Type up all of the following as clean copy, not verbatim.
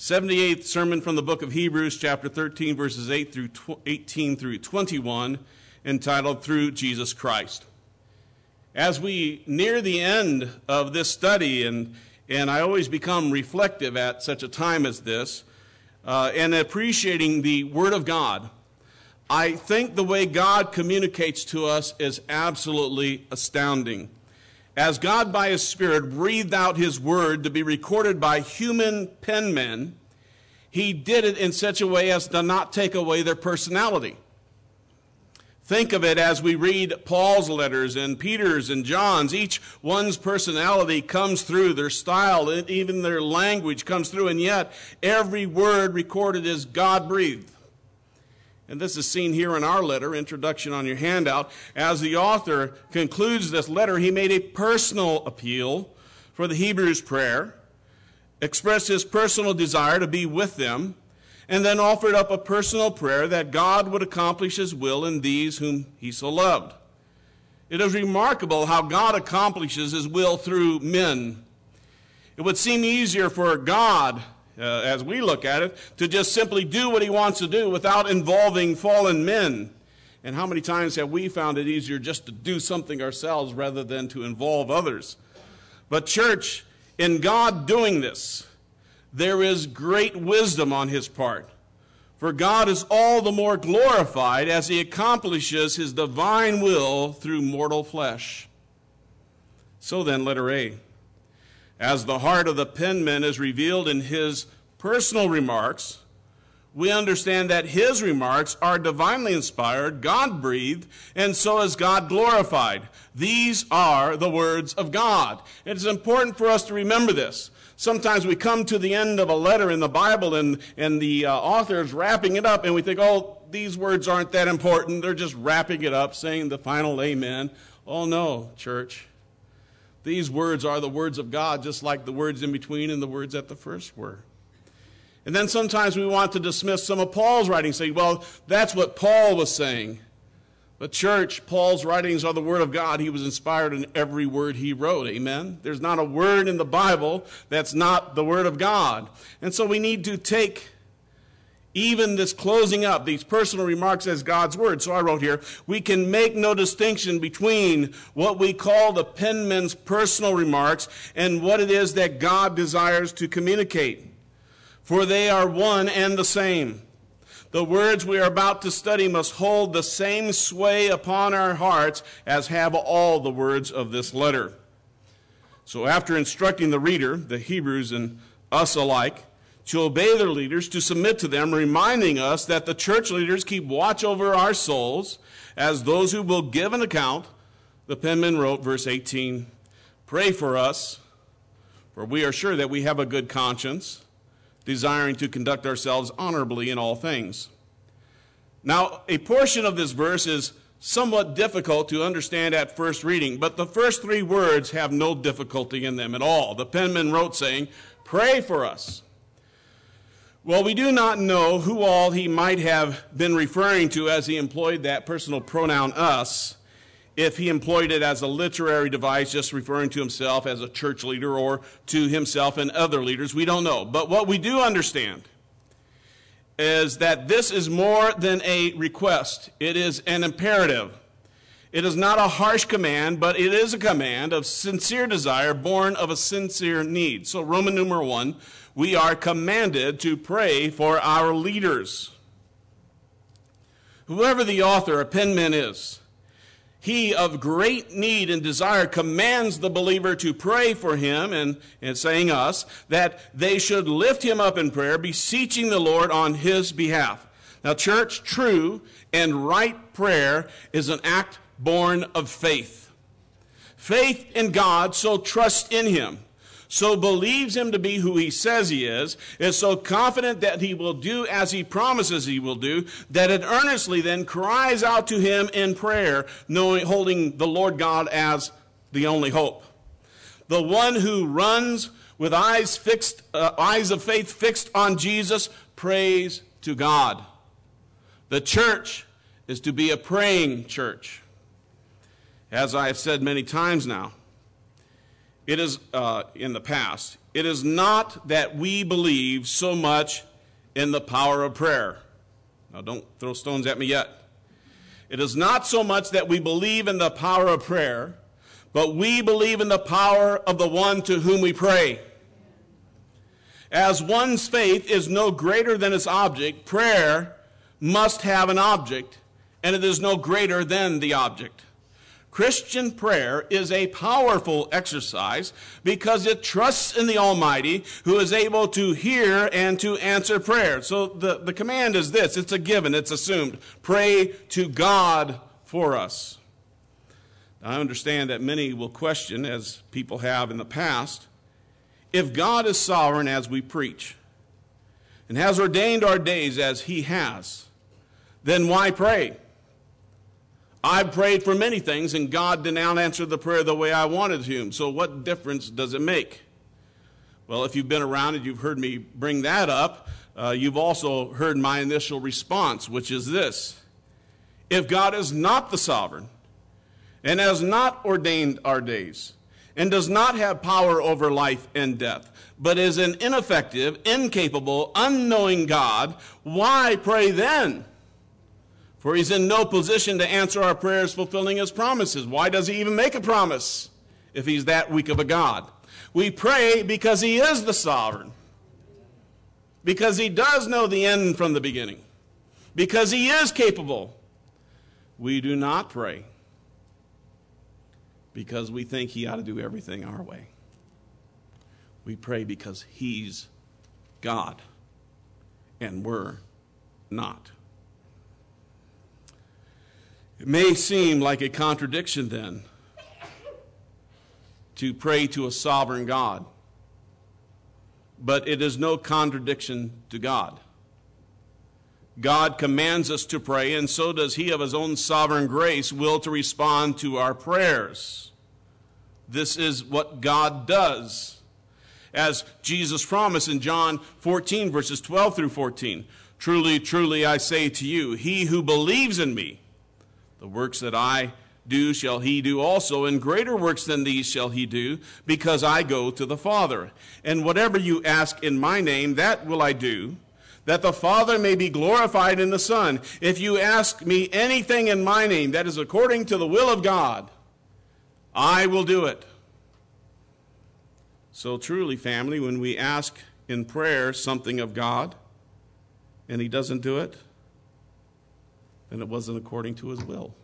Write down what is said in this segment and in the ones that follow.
78th sermon from the book of Hebrews, chapter 13, verses 18 through 21, entitled Through Jesus Christ. As we near the end of this study, and I always become reflective at such a time as this, and appreciating the Word of God, I think the way God communicates to us is absolutely astounding. As God by His Spirit breathed out His Word to be recorded by human penmen, He did it in such a way as to not take away their personality. Think of it as we read Paul's letters and Peter's and John's. Each one's personality comes through, their style, and even their language comes through, and yet every word recorded is God-breathed. And this is seen here in our letter, introduction on your handout. As the author concludes this letter, he made a personal appeal for the Hebrews' prayer, expressed his personal desire to be with them, and then offered up a personal prayer that God would accomplish His will in these whom He so loved. It is remarkable how God accomplishes His will through men. It would seem easier for God, as we look at it, to just simply do what He wants to do without involving fallen men. And how many times have we found it easier just to do something ourselves rather than to involve others? But church, in God doing this, there is great wisdom on His part. For God is all the more glorified as He accomplishes His divine will through mortal flesh. So then, letter A. As the heart of the penman is revealed in his personal remarks, we understand that his remarks are divinely inspired, God-breathed, and so is God glorified. These are the words of God. It is important for us to remember this. Sometimes we come to the end of a letter in the Bible and the author is wrapping it up, and we think, oh, these words aren't that important. They're just wrapping it up, saying the final amen. Oh, no, church. These words are the words of God, just like the words in between and the words at the first were. And then sometimes we want to dismiss some of Paul's writings, saying, well, that's what Paul was saying. But church, Paul's writings are the Word of God. He was inspired in every word he wrote. Amen? There's not a word in the Bible that's not the Word of God. And so we need to take even this closing up, these personal remarks as God's Word. So I wrote here, we can make no distinction between what we call the penman's personal remarks and what it is that God desires to communicate. For they are one and the same. The words we are about to study must hold the same sway upon our hearts as have all the words of this letter. So after instructing the reader, the Hebrews and us alike, to obey their leaders, to submit to them, reminding us that the church leaders keep watch over our souls as those who will give an account, the penman wrote, verse 18, pray for us, for we are sure that we have a good conscience, desiring to conduct ourselves honorably in all things. Now, a portion of this verse is somewhat difficult to understand at first reading, but the first three words have no difficulty in them at all. The penman wrote saying, pray for us. Well, we do not know who all he might have been referring to as he employed that personal pronoun us, if he employed it as a literary device, just referring to himself as a church leader or to himself and other leaders. We don't know. But what we do understand is that this is more than a request. It is an imperative. It is not a harsh command, but it is a command of sincere desire born of a sincere need. So Roman numeral 1, we are commanded to pray for our leaders. Whoever the author or penman is, he of great need and desire commands the believer to pray for him, and saying us, that they should lift him up in prayer, beseeching the Lord on his behalf. Now, church, true and right prayer is an act born of faith. Faith in God, so trust in him, so believes him to be who he says he is so confident that he will do as he promises he will do, that it earnestly then cries out to him in prayer, holding the Lord God as the only hope. The one who runs with eyes of faith fixed on Jesus prays to God. The church is to be a praying church. As I have said many times now, it is in the past, it is not that we believe so much in the power of prayer. Now, don't throw stones at me yet. It is not so much that we believe in the power of prayer, but we believe in the power of the one to whom we pray. As one's faith is no greater than its object, prayer must have an object, and it is no greater than the object. Christian prayer is a powerful exercise because it trusts in the Almighty who is able to hear and to answer prayer. So the command is this. It's a given. It's assumed. Pray to God for us. I understand that many will question, as people have in the past, if God is sovereign as we preach and has ordained our days as he has, then why pray? I've prayed for many things, and God did not answer the prayer the way I wanted to. So what difference does it make? Well, if you've been around and you've heard me bring that up, you've also heard my initial response, which is this. If God is not the sovereign and has not ordained our days and does not have power over life and death, but is an ineffective, incapable, unknowing God, why pray then? For he's in no position to answer our prayers fulfilling his promises. Why does he even make a promise if he's that weak of a God? We pray because he is the sovereign. Because he does know the end from the beginning. Because he is capable. We do not pray because we think he ought to do everything our way. We pray because he's God and we're not. It may seem like a contradiction then to pray to a sovereign God, but it is no contradiction to God. God commands us to pray, and so does he of his own sovereign grace will to respond to our prayers. This is what God does. As Jesus promised in John 14, verses 12 through 14, "Truly, truly, I say to you, he who believes in me, the works that I do shall he do also, and greater works than these shall he do, because I go to the Father. And whatever you ask in my name, that will I do, that the Father may be glorified in the Son. If you ask me anything in my name that is according to the will of God, I will do it." So truly, family, when we ask in prayer something of God, and he doesn't do it, then it wasn't according to his will.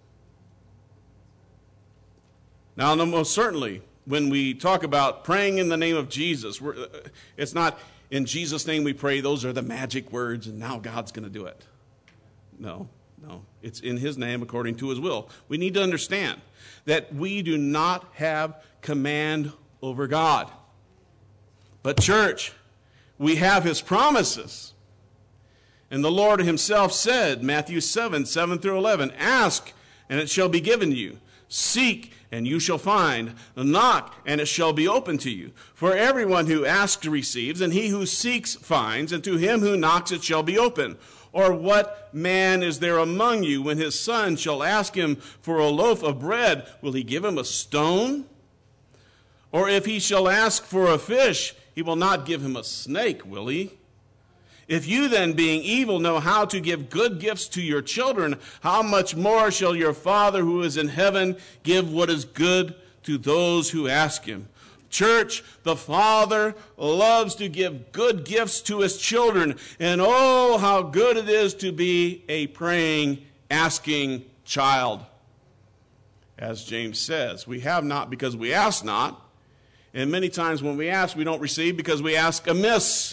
Now, most certainly, when we talk about praying in the name of Jesus, it's not in Jesus' name we pray, those are the magic words, and now God's going to do it. No. It's in his name according to his will. We need to understand that we do not have command over God. But church, we have his promises. And the Lord himself said, Matthew 7 through 11, "Ask, and it shall be given you. Seek, and you shall find. Knock, and it shall be opened to you. For everyone who asks receives, and he who seeks finds, and to him who knocks it shall be open. Or what man is there among you, when his son shall ask him for a loaf of bread, will he give him a stone? Or if he shall ask for a fish, he will not give him a snake, will he? If you then, being evil, know how to give good gifts to your children, how much more shall your Father who is in heaven give what is good to those who ask him?" Church, the Father loves to give good gifts to his children, and oh, how good it is to be a praying, asking child. As James says, we have not because we ask not, and many times when we ask, we don't receive because we ask amiss,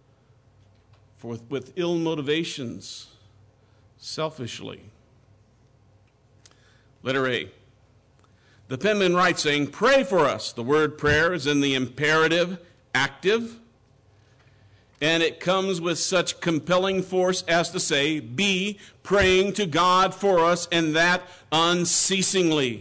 with ill motivations, selfishly. Letter A. The penman writes saying, "Pray for us." The word prayer is in the imperative, active, and it comes with such compelling force as to say, be praying to God for us, and that unceasingly.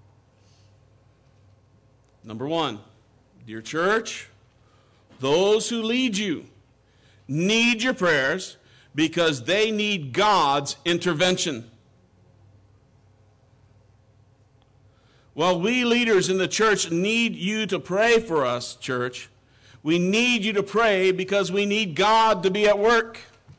Number one, dear church, those who lead you need your prayers because they need God's intervention. While we leaders in the church need you to pray for us, church, We need you to pray because we need God to be at work.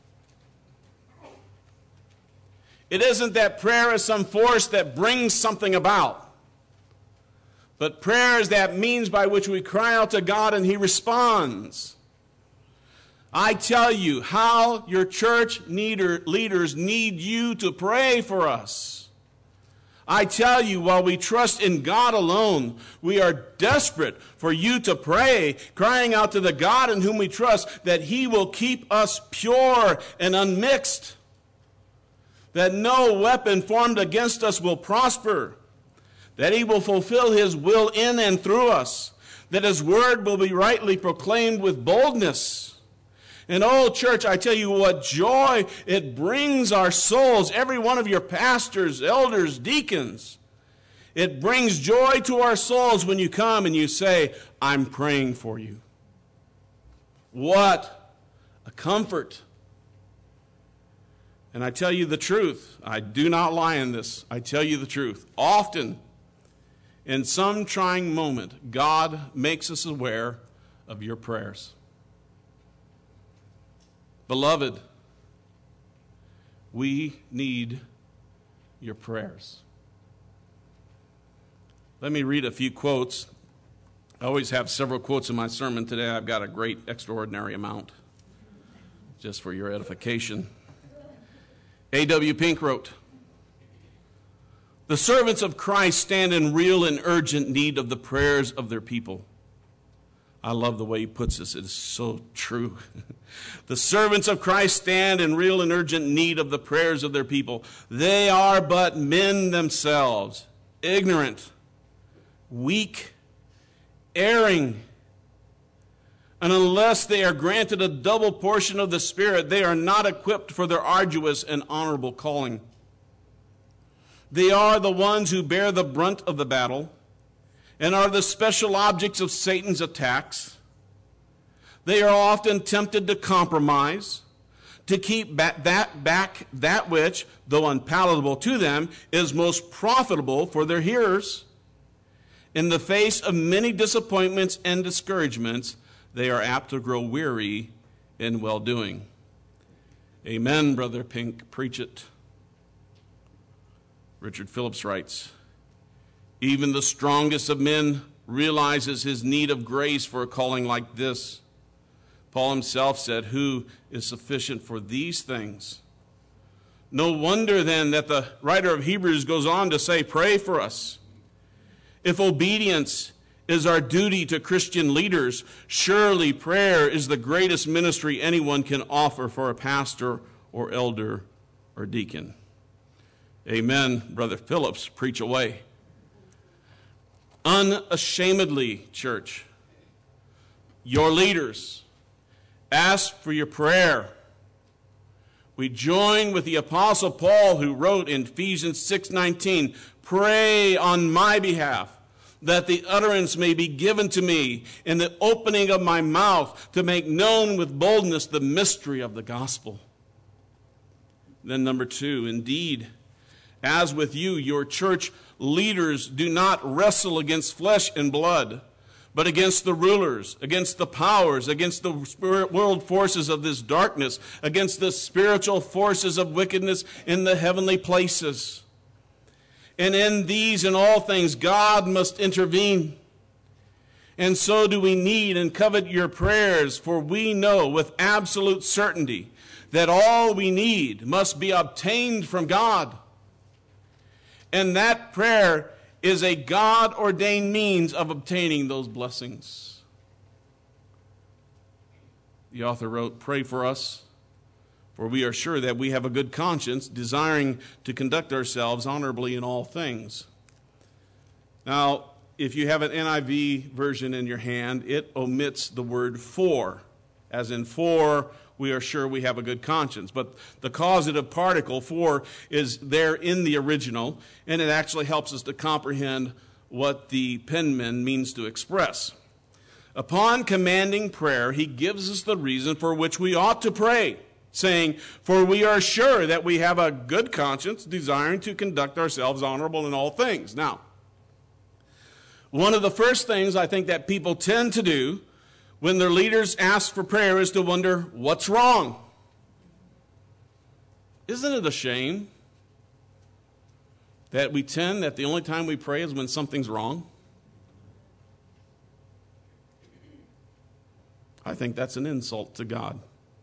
It isn't that prayer is some force that brings something about. But prayer is that means by which we cry out to God and He responds. I tell you how your church leaders need you to pray for us. I tell you, while we trust in God alone, we are desperate for you to pray, crying out to the God in whom we trust that He will keep us pure and unmixed, that no weapon formed against us will prosper, that He will fulfill His will in and through us, that His word will be rightly proclaimed with boldness. And oh, church, I tell you what joy it brings our souls, every one of your pastors, elders, deacons. It brings joy to our souls when you come and you say, I'm praying for you. What a comfort. And I tell you the truth. I do not lie in this. I tell you the truth. Often, in some trying moment, God makes us aware of your prayers. Beloved, we need your prayers. Let me read a few quotes. I always have several quotes in my sermon. Today I've got a great, extraordinary amount, just for your edification. A.W. Pink wrote, "The servants of Christ stand in real and urgent need of the prayers of their people." I love the way he puts this. It is so true. The servants of Christ stand in real and urgent need of the prayers of their people. They are but men themselves, ignorant, weak, erring. And unless they are granted a double portion of the Spirit, they are not equipped for their arduous and honorable calling. They are the ones who bear the brunt of the battle and are the special objects of Satan's attacks. They are often tempted to compromise, to keep back that which, though unpalatable to them, is most profitable for their hearers. In the face of many disappointments and discouragements, they are apt to grow weary in well-doing. Amen, Brother Pink, preach it. Richard Phillips writes, "Even the strongest of men realizes his need of grace for a calling like this. Paul himself said, 'Who is sufficient for these things?' No wonder then that the writer of Hebrews goes on to say, 'Pray for us.' If obedience is our duty to Christian leaders, surely prayer is the greatest ministry anyone can offer for a pastor or elder or deacon." Amen, Brother Phillips, preach away. Unashamedly, church, your leaders ask for your prayer. We join with the Apostle Paul, who wrote in Ephesians 6:19, "Pray on my behalf, that the utterance may be given to me in the opening of my mouth to make known with boldness the mystery of the gospel." Then number 2, indeed, as with you, your church leaders do not wrestle against flesh and blood, but against the rulers, against the powers, against the spirit world forces of this darkness, against the spiritual forces of wickedness in the heavenly places. And in these and all things, God must intervene. And so do we need and covet your prayers, for we know with absolute certainty that all we need must be obtained from God. And that prayer is a God-ordained means of obtaining those blessings. The author wrote, "Pray for us, for we are sure that we have a good conscience, desiring to conduct ourselves honorably in all things." Now, if you have an NIV version in your hand, it omits the word "for," as in "for we are sure we have a good conscience." But the causative particle, "for," is there in the original, and it actually helps us to comprehend what the penman means to express. Upon commanding prayer, he gives us the reason for which we ought to pray, saying, "For we are sure that we have a good conscience, desiring to conduct ourselves honorable in all things." Now, one of the first things I think that people tend to do when their leaders ask for prayer is to wonder, what's wrong? Isn't it a shame that we tend that the only time we pray is when something's wrong? I think that's an insult to God.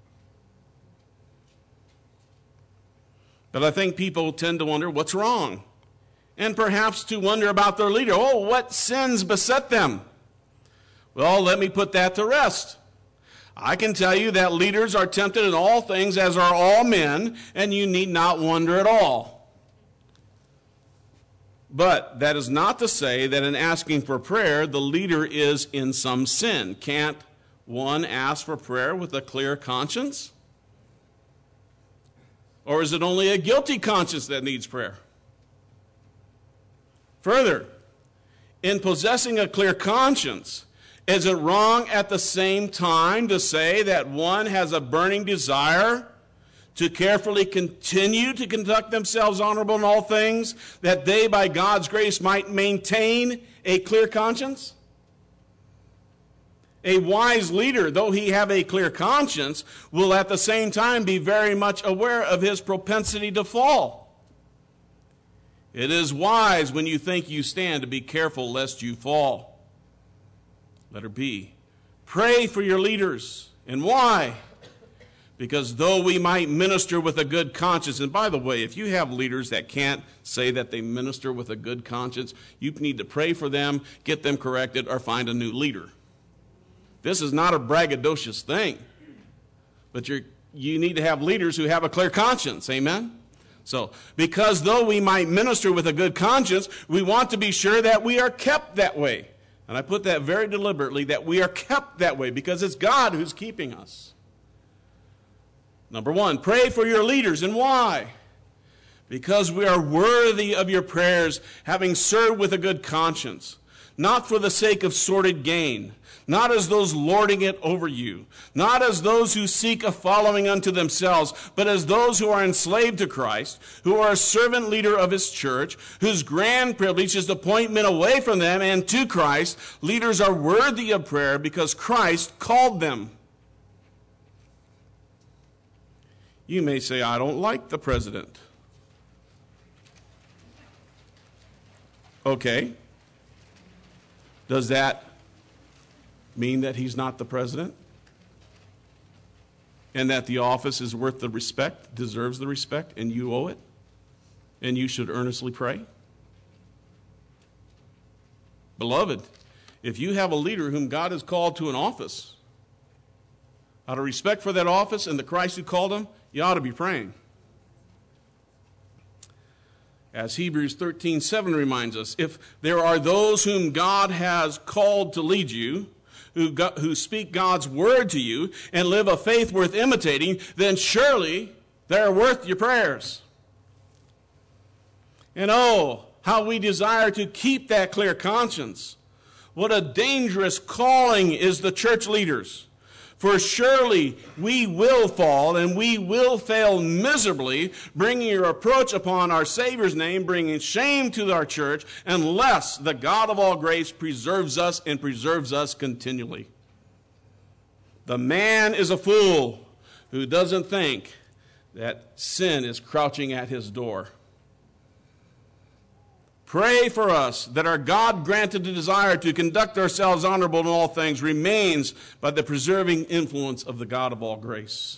But I think people tend to wonder what's wrong, and perhaps to wonder about their leader. Oh, what sins beset them? Well, let me put that to rest. I can tell you that leaders are tempted in all things, as are all men, and you need not wonder at all. But that is not to say that in asking for prayer, the leader is in some sin. Can't one ask for prayer with a clear conscience? Or is it only a guilty conscience that needs prayer? Further, in possessing a clear conscience, is it wrong at the same time to say that one has a burning desire to carefully continue to conduct themselves honorable in all things, that they, by God's grace, might maintain a clear conscience? A wise leader, though he have a clear conscience, will at the same time be very much aware of his propensity to fall. It is wise when you think you stand to be careful lest you fall. Letter B. Pray for your leaders. And why? Because though we might minister with a good conscience, and by the way, if you have leaders that can't say that they minister with a good conscience, you need to pray for them, get them corrected, or find a new leader. This is not a braggadocious thing, but you need to have leaders who have a clear conscience. Amen? So, because though we might minister with a good conscience, we want to be sure that we are kept that way. And I put that very deliberately, that we are kept that way, because it's God who's keeping us. Number one, pray for your leaders. And why? Because we are worthy of your prayers, having served with a good conscience, not for the sake of sordid gain, not as those lording it over you, not as those who seek a following unto themselves, but as those who are enslaved to Christ, who are a servant leader of his church, whose grand privilege is the appointment away from them and to Christ. Leaders are worthy of prayer because Christ called them. You may say, I don't like the president. Okay. Does that mean that he's not the president? And that the office is worth the respect, deserves the respect, and you owe it? And you should earnestly pray? Beloved, if you have a leader whom God has called to an office, out of respect for that office and the Christ who called him, you ought to be praying. As Hebrews 13:7 reminds us, if there are those whom God has called to lead you, who speak God's word to you and live a faith worth imitating, then surely they're worth your prayers. And oh, how we desire to keep that clear conscience. What a dangerous calling is the church leaders. For surely we will fall and we will fail miserably, bringing your reproach upon our Savior's name, bringing shame to our church, unless the God of all grace preserves us and preserves us continually. The man is a fool who doesn't think that sin is crouching at his door. Pray for us that our God-granted desire to conduct ourselves honorable in all things remains by the preserving influence of the God of all grace.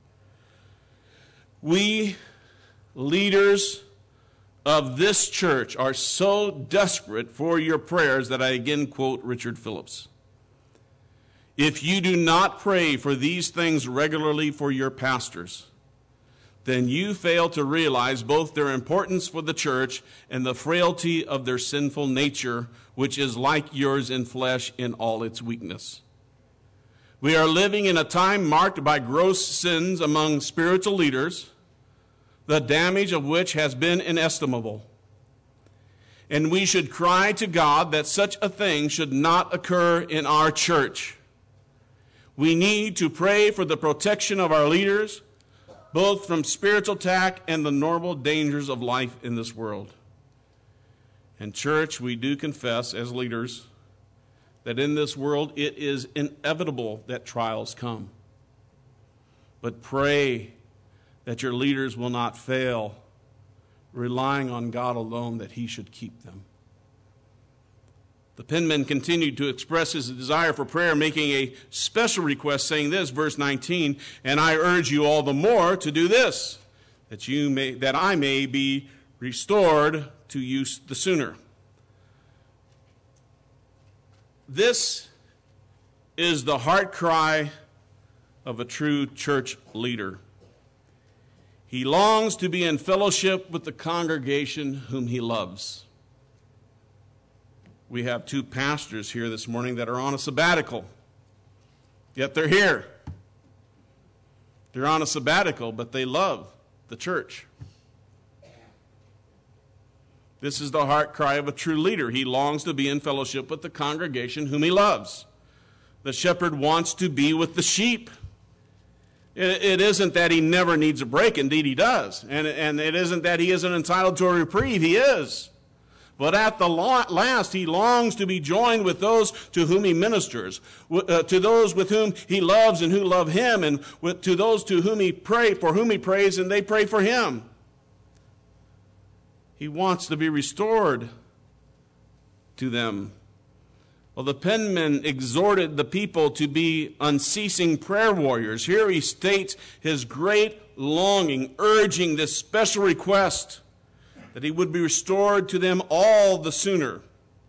We, leaders of this church, are so desperate for your prayers that I again quote Richard Phillips. If you do not pray for these things regularly for your pastors, then you fail to realize both their importance for the church and the frailty of their sinful nature, which is like yours in flesh in all its weakness. We are living in a time marked by gross sins among spiritual leaders, the damage of which has been inestimable. And we should cry to God that such a thing should not occur in our church. We need to pray for the protection of our leaders, both from spiritual attack and the normal dangers of life in this world. And church, we do confess as leaders that in this world it is inevitable that trials come. But pray that your leaders will not fail, relying on God alone that he should keep them. The penman continued to express his desire for prayer, making a special request, saying this, verse 19, "And I urge you all the more to do this, that I may be restored to you the sooner." This is the heart cry of a true church leader. He longs to be in fellowship with the congregation whom he loves. We have two pastors here this morning that are on a sabbatical, yet they're here. They're on a sabbatical, but they love the church. This is the heart cry of a true leader. He longs to be in fellowship with the congregation whom he loves. The shepherd wants to be with the sheep. It isn't that he never needs a break. Indeed, he does. And it isn't that he isn't entitled to a reprieve. He is. But at the last, he longs to be joined with those to whom he ministers, to those with whom he loves and who love him, and to those to whom for whom he prays, and they pray for him. He wants to be restored to them. Well, the penman exhorted the people to be unceasing prayer warriors. Here he states his great longing, urging this special request that he would be restored to them all the sooner.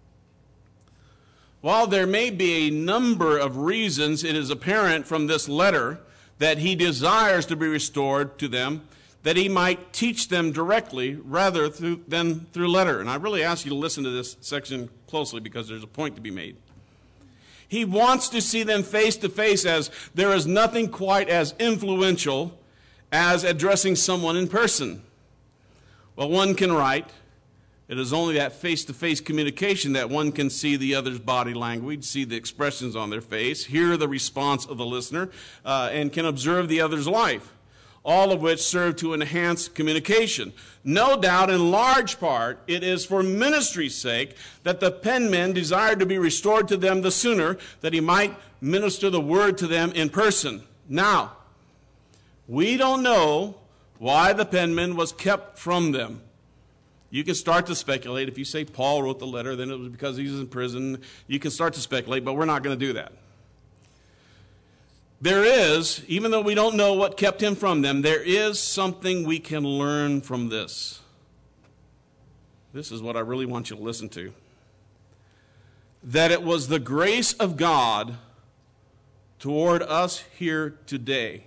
While there may be a number of reasons, it is apparent from this letter that he desires to be restored to them, that he might teach them directly rather than through letter. And I really ask you to listen to this section closely because there's a point to be made. He wants to see them face to face, as there is nothing quite as influential as addressing someone in person. Well, one can write. It is only that face-to-face communication that one can see the other's body language, see the expressions on their face, hear the response of the listener, and can observe the other's life, all of which serve to enhance communication. No doubt, in large part, it is for ministry's sake that the penman desired to be restored to them the sooner, that he might minister the word to them in person. Now, we don't know why the penman was kept from them. You can start to speculate. If you say Paul wrote the letter, then it was because he was in prison. You can start to speculate, but we're not going to do that. There is, even though we don't know what kept him from them, there is something we can learn from this. This is what I really want you to listen to. That it was the grace of God toward us here today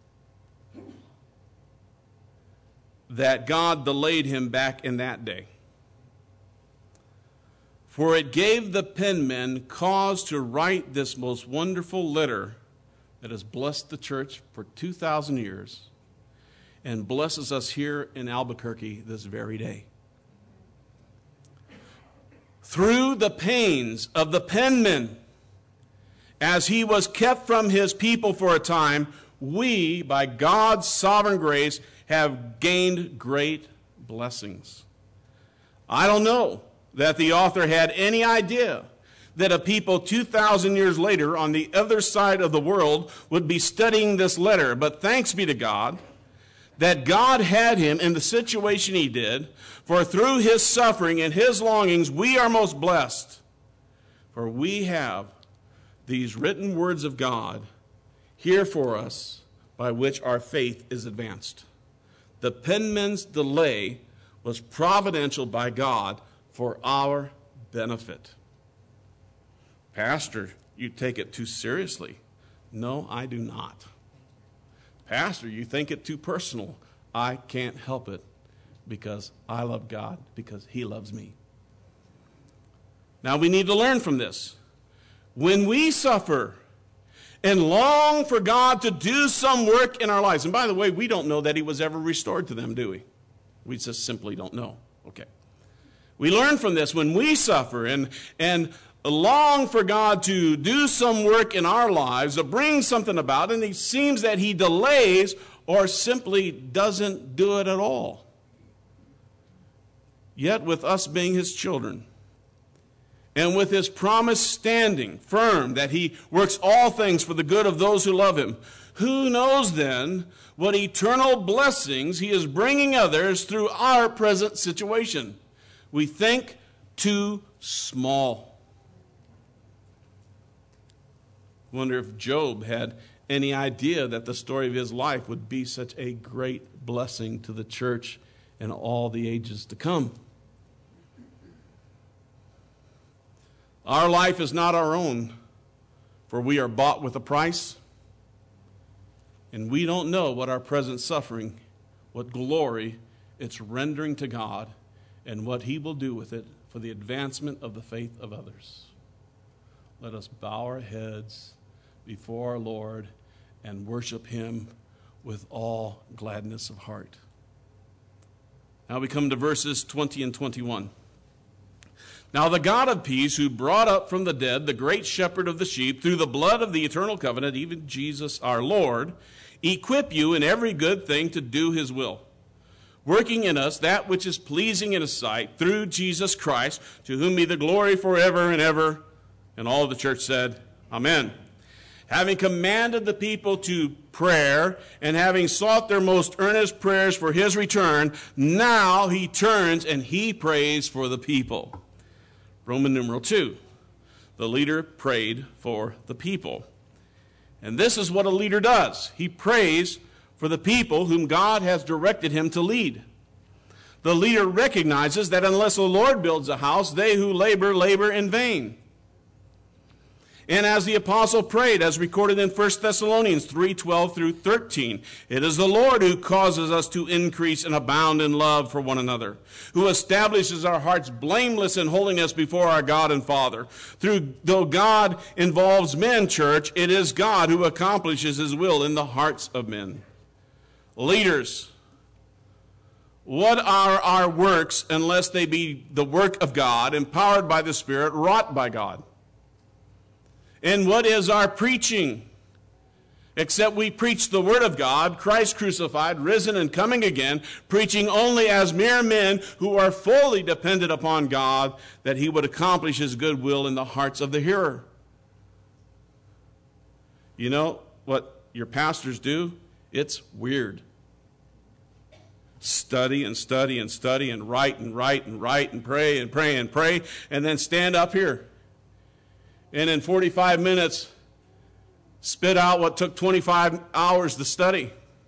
that God delayed him back in that day. For it gave the penman cause to write this most wonderful letter that has blessed the church for 2,000 years and blesses us here in Albuquerque this very day. Through the pains of the penman, as he was kept from his people for a time, we, by God's sovereign grace, have gained great blessings. I don't know that the author had any idea that a people 2,000 years later on the other side of the world would be studying this letter. But thanks be to God that God had him in the situation he did, for through his suffering and his longings we are most blessed. For we have these written words of God here for us by which our faith is advanced. The penman's delay was providential by God for our benefit. Pastor, you take it too seriously. No, I do not. Pastor, you think it too personal. I can't help it because I love God, because he loves me. Now we need to learn from this. When we suffer and long for God to do some work in our lives, and by the way, we don't know that he was ever restored to them, do we? We just simply don't know. Okay. We learn from this when we suffer and long for God to do some work in our lives, to bring something about, and it seems that he delays or simply doesn't do it at all. Yet with us being his children, and with his promise standing firm that he works all things for the good of those who love him, who knows then what eternal blessings he is bringing others through our present situation? We think too small. Wonder if Job had any idea that the story of his life would be such a great blessing to the church and all the ages to come. Our life is not our own, for we are bought with a price, and we don't know what our present suffering, what glory it's rendering to God, and what he will do with it for the advancement of the faith of others. Let us bow our heads before our Lord and worship him with all gladness of heart. Now we come to verses 20 and 21. Now the God of peace, who brought up from the dead the great shepherd of the sheep through the blood of the eternal covenant, even Jesus our Lord, equip you in every good thing to do his will, working in us that which is pleasing in his sight through Jesus Christ, to whom be the glory forever and ever. And all of the church said, Amen. Having commanded the people to prayer, and having sought their most earnest prayers for his return, now he turns and he prays for the people. Roman numeral 2. The leader prayed for the people. And this is what a leader does. He prays for the people whom God has directed him to lead. The leader recognizes that unless the Lord builds a house, they who labor, labor in vain. And as the apostle prayed, as recorded in 1 Thessalonians 3:12 through 13, it is the Lord who causes us to increase and abound in love for one another, who establishes our hearts blameless in holiness before our God and Father. Though God involves men, church, it is God who accomplishes his will in the hearts of men. Leaders, what are our works unless they be the work of God, empowered by the Spirit, wrought by God? And what is our preaching? Except we preach the word of God, Christ crucified, risen, and coming again, preaching only as mere men who are fully dependent upon God, that he would accomplish his good will in the hearts of the hearer. You know what your pastors do? It's weird. Study and study and study and write and write and write and pray and pray and pray, and then stand up here. And in 45 minutes, spit out what took 25 hours to study.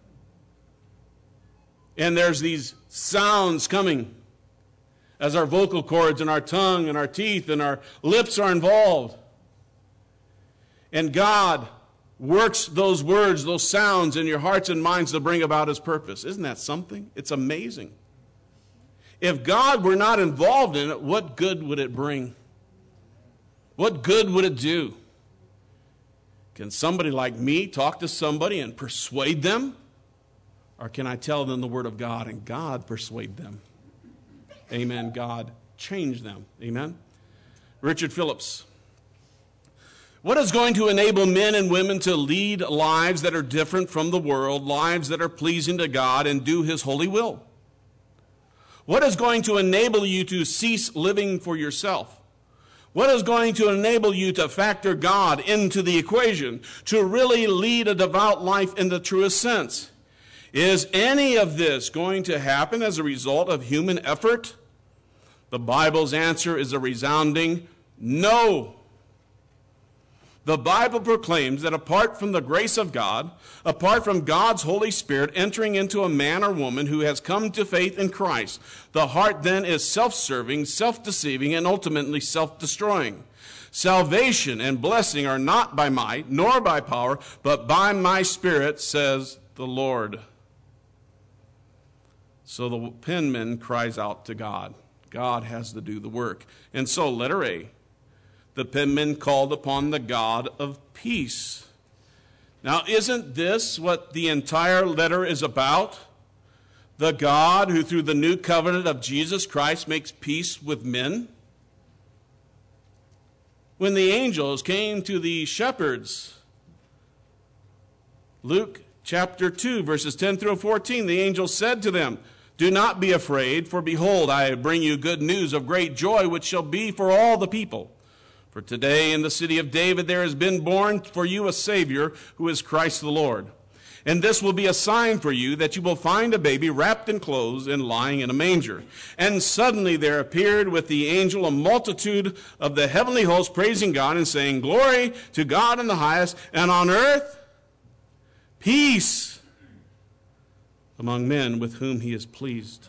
And there's these sounds coming as our vocal cords and our tongue and our teeth and our lips are involved. And God works those words, those sounds in your hearts and minds to bring about his purpose. Isn't that something? It's amazing. If God were not involved in it, what good would it bring? What good would it do? Can somebody like me talk to somebody and persuade them? Or can I tell them the word of God and God persuade them? Amen. God change them. Amen. Richard Phillips. What is going to enable men and women to lead lives that are different from the world, lives that are pleasing to God and do his holy will? What is going to enable you to cease living for yourself? What is going to enable you to factor God into the equation, to really lead a devout life in the truest sense? Is any of this going to happen as a result of human effort? The Bible's answer is a resounding no. The Bible proclaims that apart from the grace of God, apart from God's Holy Spirit entering into a man or woman who has come to faith in Christ, the heart then is self-serving, self-deceiving, and ultimately self-destroying. Salvation and blessing are not by might, nor by power, but by my Spirit, says the Lord. So the penman cries out to God. God has to do the work. And so, letter A, the penman called upon the God of peace. Now, isn't this what the entire letter is about? The God who through the new covenant of Jesus Christ makes peace with men? When the angels came to the shepherds, Luke chapter 2, verses 10 through 14, the angel said to them, "Do not be afraid, for behold, I bring you good news of great joy, which shall be for all the people. For today in the city of David there has been born for you a Savior, who is Christ the Lord. And this will be a sign for you, that you will find a baby wrapped in clothes and lying in a manger." And suddenly there appeared with the angel a multitude of the heavenly host, praising God and saying, "Glory to God in the highest, and on earth peace among men with whom he is pleased."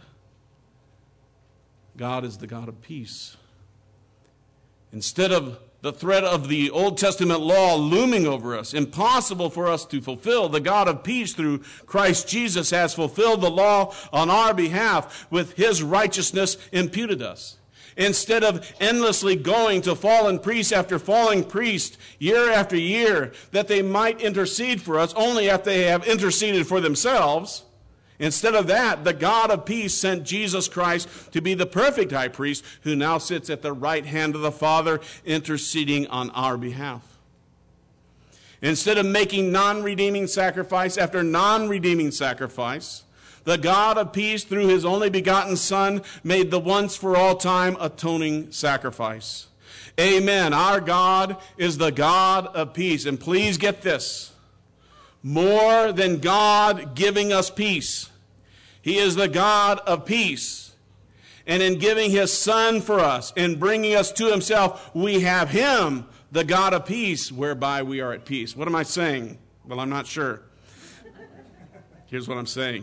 God is the God of peace. Instead of the threat of the Old Testament law looming over us, impossible for us to fulfill, the God of peace through Christ Jesus has fulfilled the law on our behalf with his righteousness imputed us. Instead of endlessly going to fallen priest after fallen priest year after year that they might intercede for us only after they have interceded for themselves, instead of that, the God of peace sent Jesus Christ to be the perfect high priest who now sits at the right hand of the Father interceding on our behalf. Instead of making non-redeeming sacrifice after non-redeeming sacrifice, the God of peace through his only begotten Son made the once for all time atoning sacrifice. Amen. Our God is the God of peace. And please get this. More than God giving us peace, he is the God of peace. And in giving his Son for us and bringing us to himself, we have him, the God of peace, whereby we are at peace. What am I saying? Well, I'm not sure. Here's what I'm saying.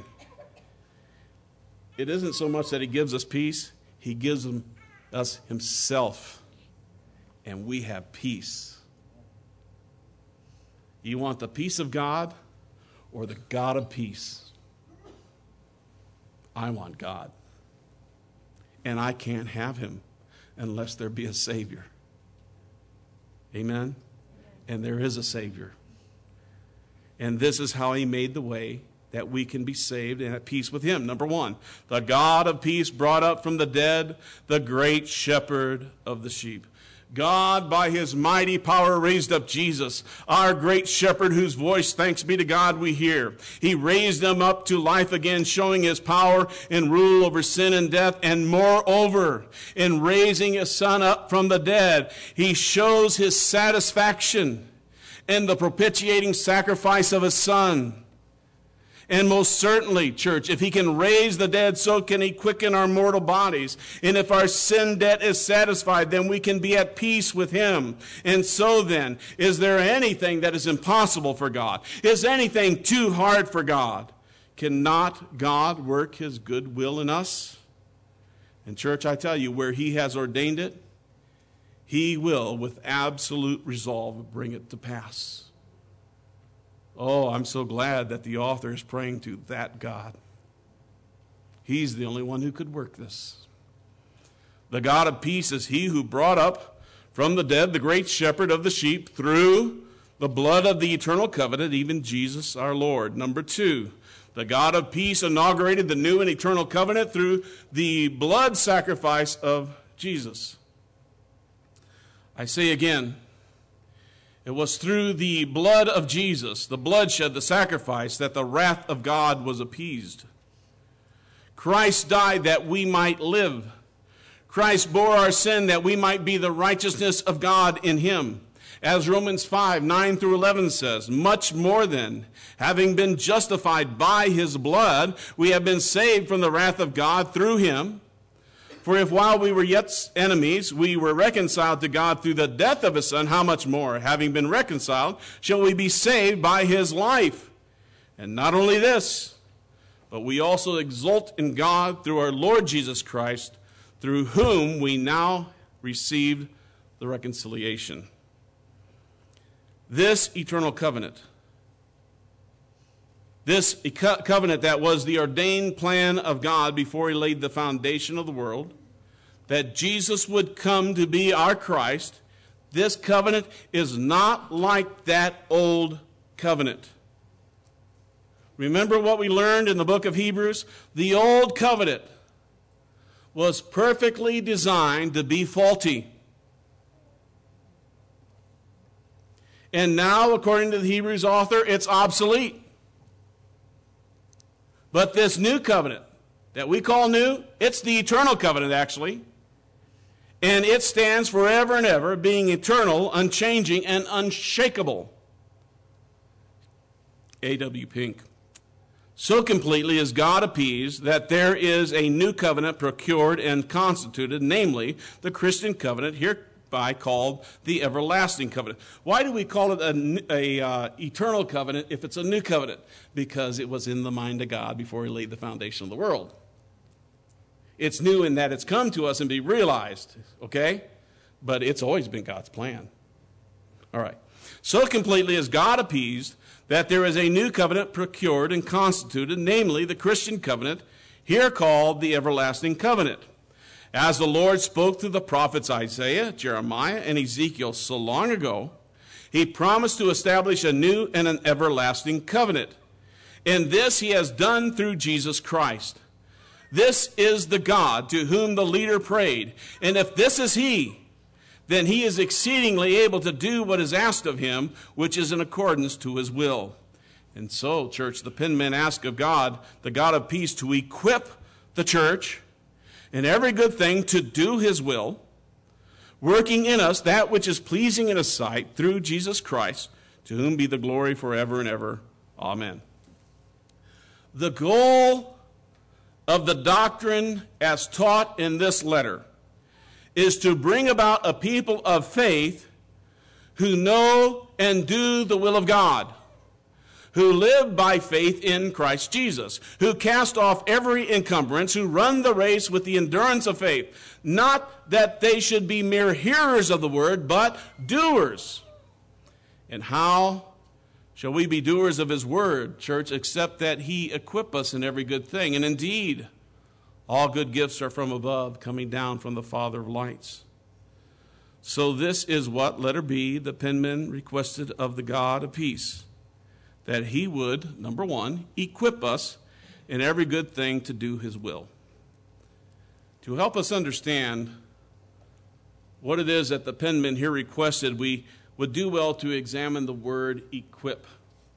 It isn't so much that he gives us peace, he gives us himself, and we have peace. You want the peace of God or the God of peace? I want God. And I can't have him unless there be a Savior. Amen? And there is a Savior. And this is how he made the way that we can be saved and at peace with him. Number one, the God of peace brought up from the dead the great shepherd of the sheep. God, by his mighty power, raised up Jesus, our great shepherd, whose voice, thanks be to God, we hear. He raised him up to life again, showing his power and rule over sin and death. And moreover, in raising his Son up from the dead, he shows his satisfaction in the propitiating sacrifice of his Son. And most certainly, church, if he can raise the dead, so can he quicken our mortal bodies. And if our sin debt is satisfied, then we can be at peace with him. And so then, is there anything that is impossible for God? Is anything too hard for God? Cannot God work his good will in us? And church, I tell you, where he has ordained it, he will, with absolute resolve, bring it to pass. Oh, I'm so glad that the author is praying to that God. He's the only one who could work this. The God of peace is he who brought up from the dead the great shepherd of the sheep through the blood of the eternal covenant, even Jesus our Lord. Number two, the God of peace inaugurated the new and eternal covenant through the blood sacrifice of Jesus. I say again, it was through the blood of Jesus, the bloodshed, the sacrifice, that the wrath of God was appeased. Christ died that we might live. Christ bore our sin that we might be the righteousness of God in him. As Romans 5:9-11 says, much more then, having been justified by his blood, we have been saved from the wrath of God through him. For if while we were yet enemies, we were reconciled to God through the death of his Son, how much more, having been reconciled, shall we be saved by his life? And not only this, but we also exult in God through our Lord Jesus Christ, through whom we now receive the reconciliation. This eternal covenant, this covenant that was the ordained plan of God before he laid the foundation of the world, that Jesus would come to be our Christ, this covenant is not like that old covenant. Remember what we learned in the book of Hebrews? The old covenant was perfectly designed to be faulty. And now, according to the Hebrews author, it's obsolete. But this new covenant that we call new, it's the eternal covenant actually. And it stands forever and ever, being eternal, unchanging, and unshakable. A.W. Pink. So completely is God appeased that there is a new covenant procured and constituted, namely the Christian covenant, hereby called the everlasting covenant. Why do we call it an eternal covenant if it's a new covenant? Because it was in the mind of God before he laid the foundation of the world. It's new in that it's come to us and be realized, okay? But it's always been God's plan. All right. So completely is God appeased that there is a new covenant procured and constituted, namely the Christian covenant, here called the everlasting covenant. As the Lord spoke through the prophets Isaiah, Jeremiah, and Ezekiel so long ago, he promised to establish a new and an everlasting covenant. And this he has done through Jesus Christ. This is the God to whom the leader prayed. And if this is he, then he is exceedingly able to do what is asked of him, which is in accordance to his will. And so, church, the penmen ask of God, the God of peace, to equip the church in every good thing to do his will, working in us that which is pleasing in his sight through Jesus Christ, to whom be the glory forever and ever. Amen. The goal of the doctrine as taught in this letter is to bring about a people of faith who know and do the will of God, who live by faith in Christ Jesus, who cast off every encumbrance, who run the race with the endurance of faith. Not that they should be mere hearers of the word, but doers. And how shall we be doers of his word, church, except that he equip us in every good thing? And indeed, all good gifts are from above, coming down from the Father of lights. So this is what, letter B, the penman requested of the God of peace, that he would, number one, equip us in every good thing to do his will. To help us understand what it is that the penman here requested, we would do well to examine the word equip.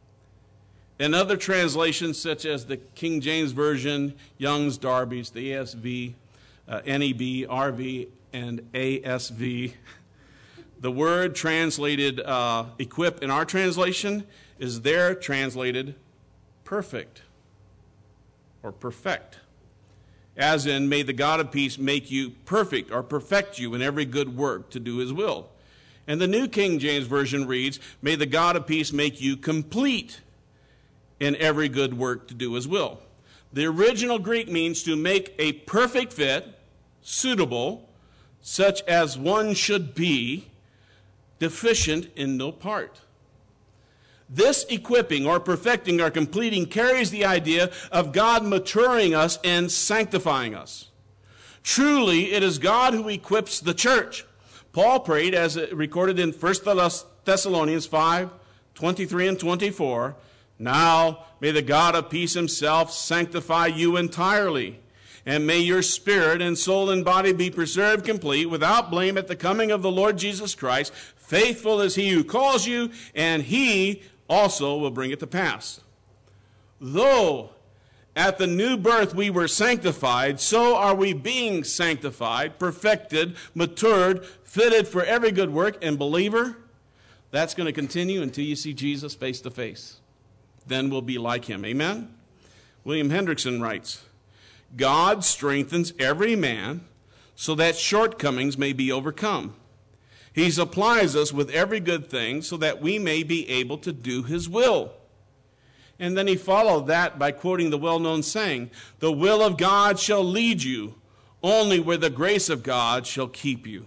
In other translations, such as the King James Version, Young's, Darby's, the ASV, NEB, RV, and ASV, the word translated equip in our translation is there translated perfect or perfect. As in, may the God of peace make you perfect or perfect you in every good work to do his will. And the New King James Version reads, may the God of peace make you complete in every good work to do his will. The original Greek means to make a perfect fit, suitable, such as one should be, deficient in no part. This equipping or perfecting or completing carries the idea of God maturing us and sanctifying us. Truly, it is God who equips the church. Paul prayed, as recorded in 1 Thessalonians 5, 23 and 24, now may the God of peace himself sanctify you entirely, and may your spirit and soul and body be preserved complete without blame at the coming of the Lord Jesus Christ. Faithful is he who calls you, and he also will bring it to pass. Though at the new birth we were sanctified, so are we being sanctified, perfected, matured, fitted for every good work. And believer, that's going to continue until you see Jesus face to face. Then we'll be like him. Amen? William Hendrickson writes, God strengthens every man so that shortcomings may be overcome. He supplies us with every good thing so that we may be able to do his will. And then he followed that by quoting the well-known saying, the will of God shall lead you only where the grace of God shall keep you.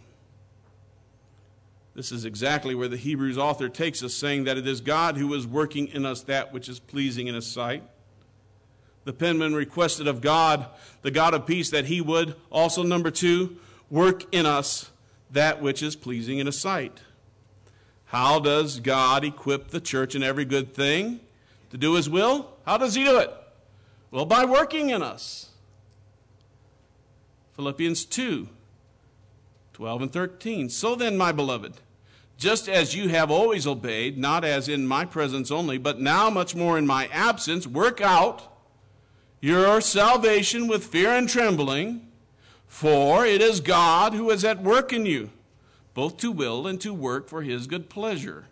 This is exactly where the Hebrews author takes us, saying that it is God who is working in us that which is pleasing in his sight. The penman requested of God, the God of peace, that he would also, number two, work in us that which is pleasing in his sight. How does God equip the church in every good thing to do his will? How does he do it? Well, by working in us. Philippians 2, 12 and 13. So then, my beloved, just as you have always obeyed, not as in my presence only, but now much more in my absence, work out your salvation with fear and trembling, For it is God who is at work in you, both to will and to work for his good pleasure.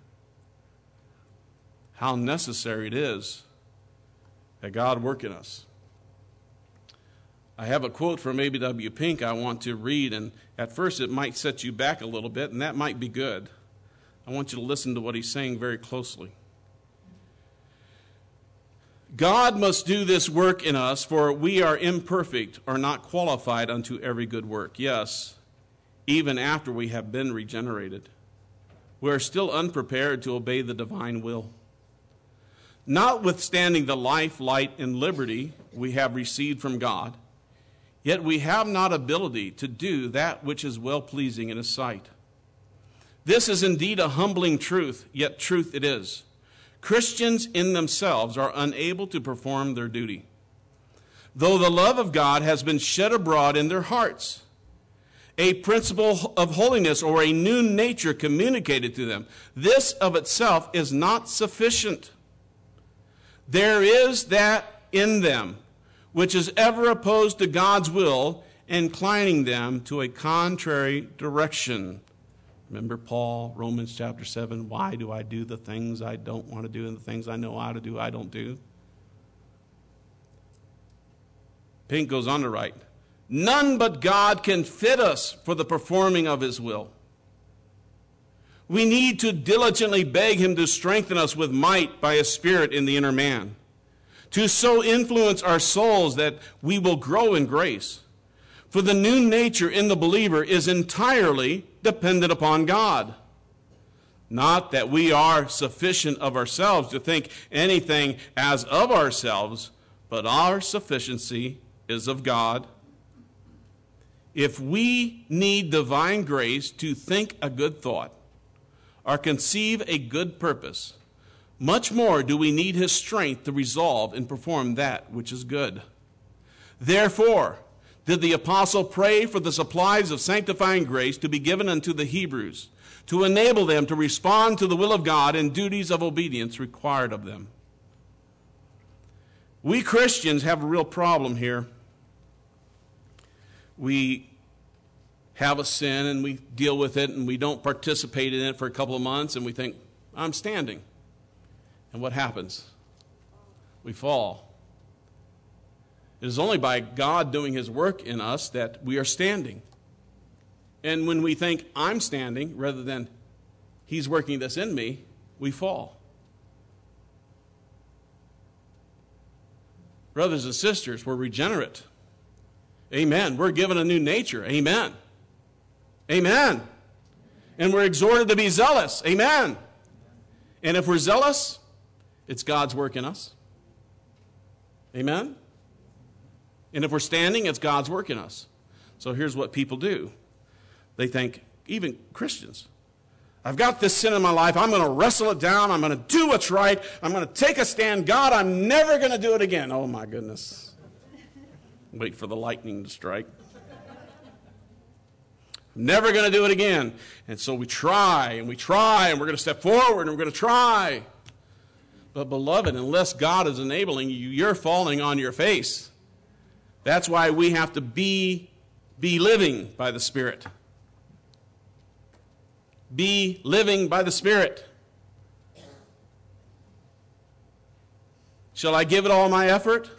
How necessary it is that God work in us. I have a quote from A.B.W. Pink I want to read, and at first it might set you back a little bit, and that might be good. I want you to listen to what he's saying very closely. God must do this work in us, for we are imperfect or not qualified unto every good work. Yes, even after we have been regenerated, we are still unprepared to obey the divine will. Notwithstanding the life, light, and liberty we have received from God, yet we have not ability to do that which is well-pleasing in his sight. This is indeed a humbling truth, yet truth it is. Christians in themselves are unable to perform their duty, though the love of God has been shed abroad in their hearts. A principle of holiness or a new nature communicated to them. This of itself is not sufficient. There is that in them which is ever opposed to God's will, inclining them to a contrary direction. Remember Paul, Romans chapter 7, why do I do the things I don't want to do, and the things I know how to do, I don't do? Pink goes on to write, none but God can fit us for the performing of his will. We need to diligently beg him to strengthen us with might by his Spirit in the inner man, to so influence our souls that we will grow in grace. For the new nature in the believer is entirely dependent upon God. Not that we are sufficient of ourselves to think anything as of ourselves, but our sufficiency is of God. If we need divine grace to think a good thought or conceive a good purpose, much more do we need his strength to resolve and perform that which is good. Therefore, did the apostle pray for the supplies of sanctifying grace to be given unto the Hebrews, to enable them to respond to the will of God and duties of obedience required of them. We Christians have a real problem here. We have a sin and we deal with it and we don't participate in it for a couple of months and we think, I'm standing. And what happens? We fall. It is only by God doing his work in us that we are standing. And when we think, I'm standing, rather than he's working this in me, we fall. Brothers and sisters, we're regenerate. Amen. We're given a new nature. Amen. Amen. And we're exhorted to be zealous. Amen. And if we're zealous, it's God's work in us. Amen. And if we're standing, it's God's work in us. So here's what people do. They think, even Christians, I've got this sin in my life. I'm going to wrestle it down. I'm going to do what's right. I'm going to take a stand. God, I'm never going to do it again. Oh, my goodness. Wait for the lightning to strike. I'm never going to do it again. And so we try, and we're going to step forward, and we're going to try. But, beloved, unless God is enabling you, you're falling on your face. That's why we have to be living by the Spirit. Be living by the Spirit. Shall I give it all my effort?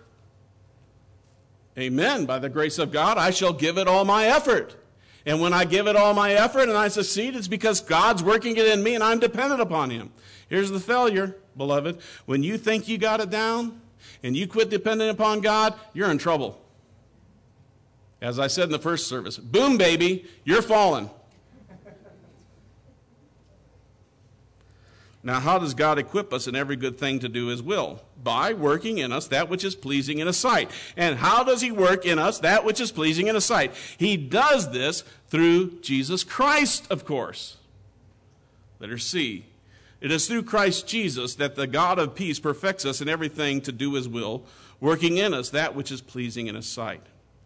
Amen. By the grace of God, I shall give it all my effort. And when I give it all my effort and I succeed, it's because God's working it in me and I'm dependent upon him. Here's the failure, beloved. When you think you got it down and you quit depending upon God, you're in trouble. As I said in the first service, boom, baby, you're falling. Now, how does God equip us in every good thing to do his will? By working in us that which is pleasing in his sight. And how does he work in us that which is pleasing in his sight? He does this through Jesus Christ, of course. Letter C. It is through Christ Jesus that the God of peace perfects us in everything to do his will, working in us that which is pleasing in his sight.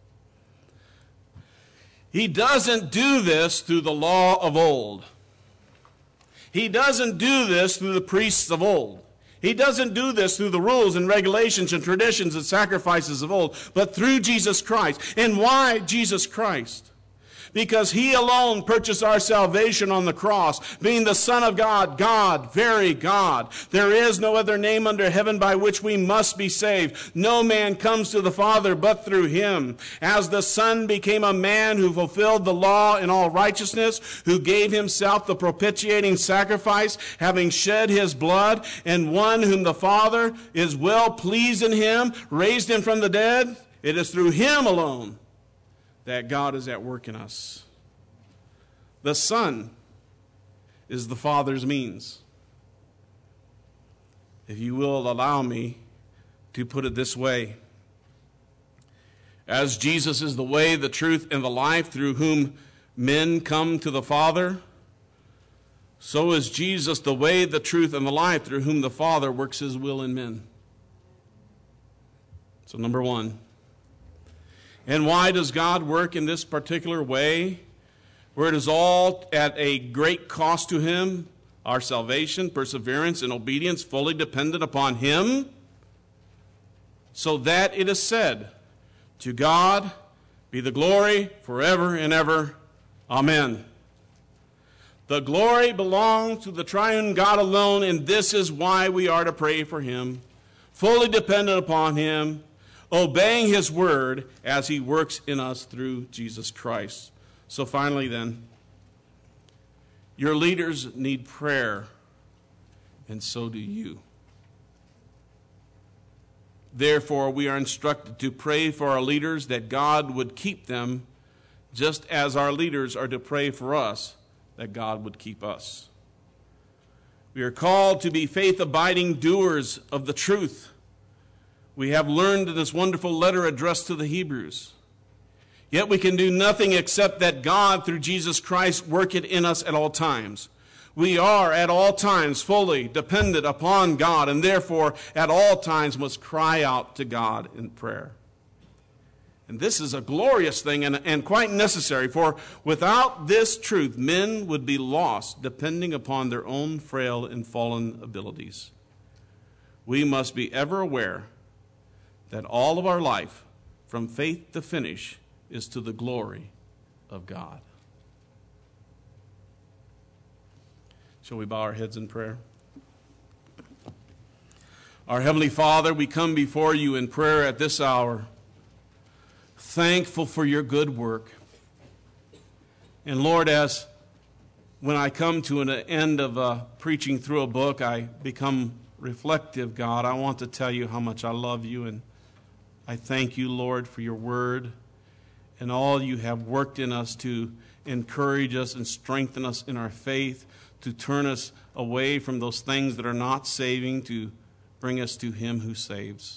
He doesn't do this through the law of old. He doesn't do this through the priests of old. He doesn't do this through the rules and regulations and traditions and sacrifices of old, but through Jesus Christ. And why Jesus Christ? Because he alone purchased our salvation on the cross, being the Son of God, God, very God. There is no other name under heaven by which we must be saved. No man comes to the Father but through him. As the Son became a man who fulfilled the law in all righteousness, who gave himself the propitiating sacrifice, having shed his blood, and one whom the Father is well pleased in him, raised him from the dead, it is through him alone that God is at work in us. The Son is the Father's means. If you will allow me to put it this way, as Jesus is the way, the truth, and the life through whom men come to the Father, so is Jesus the way, the truth, and the life through whom the Father works his will in men. So number one. And why does God work in this particular way, where it is all at a great cost to him, our salvation, perseverance, and obedience fully dependent upon him? So that it is said, to God be the glory forever and ever. Amen. The glory belongs to the triune God alone, and this is why we are to pray for him, fully dependent upon him, obeying his word as he works in us through Jesus Christ. So finally then, your leaders need prayer, and so do you. Therefore, we are instructed to pray for our leaders that God would keep them, just as our leaders are to pray for us that God would keep us. We are called to be faith-abiding doers of the truth we have learned in this wonderful letter addressed to the Hebrews. Yet we can do nothing except that God, through Jesus Christ, work it in us at all times. We are at all times fully dependent upon God, and therefore at all times must cry out to God in prayer. And this is a glorious thing and quite necessary, for without this truth, men would be lost, depending upon their own frail and fallen abilities. We must be ever aware that all of our life, from faith to finish, is to the glory of God. Shall we bow our heads in prayer? Our Heavenly Father, we come before you in prayer at this hour, thankful for your good work. And Lord, as when I come to an end of preaching through a book, I become reflective, God, I want to tell you how much I love you, and I thank you, Lord, for your word and all you have worked in us to encourage us and strengthen us in our faith, to turn us away from those things that are not saving, to bring us to him who saves.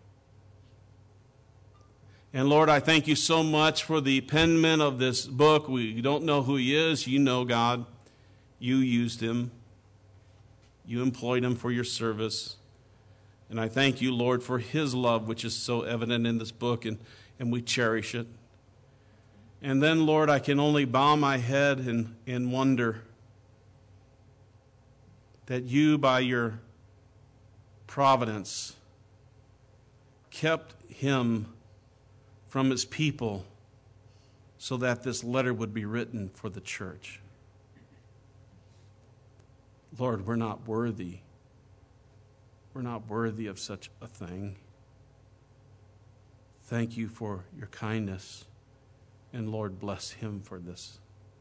And Lord, I thank you so much for the penman of this book. We don't know who he is. You know, God. You used him. You employed him for your service. And I thank you, Lord, for his love, which is so evident in this book, and we cherish it. And then, Lord, I can only bow my head and wonder that you, by your providence, kept him from his people so that this letter would be written for the church. Lord, we're not worthy. We're not worthy of such a thing. Thank you for your kindness, and Lord, bless him for this.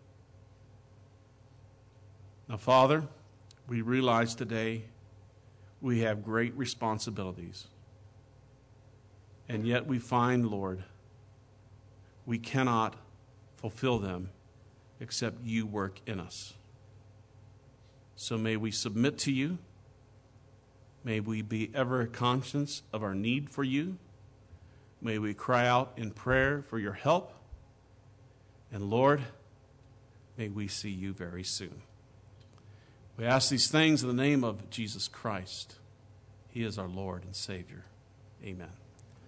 Now, Father, we realize today we have great responsibilities, and yet we find, Lord, we cannot fulfill them except you work in us. So may we submit to you. May we be ever conscious of our need for you. May we cry out in prayer for your help. And Lord, may we see you very soon. We ask these things in the name of Jesus Christ. He is our Lord and Savior. Amen.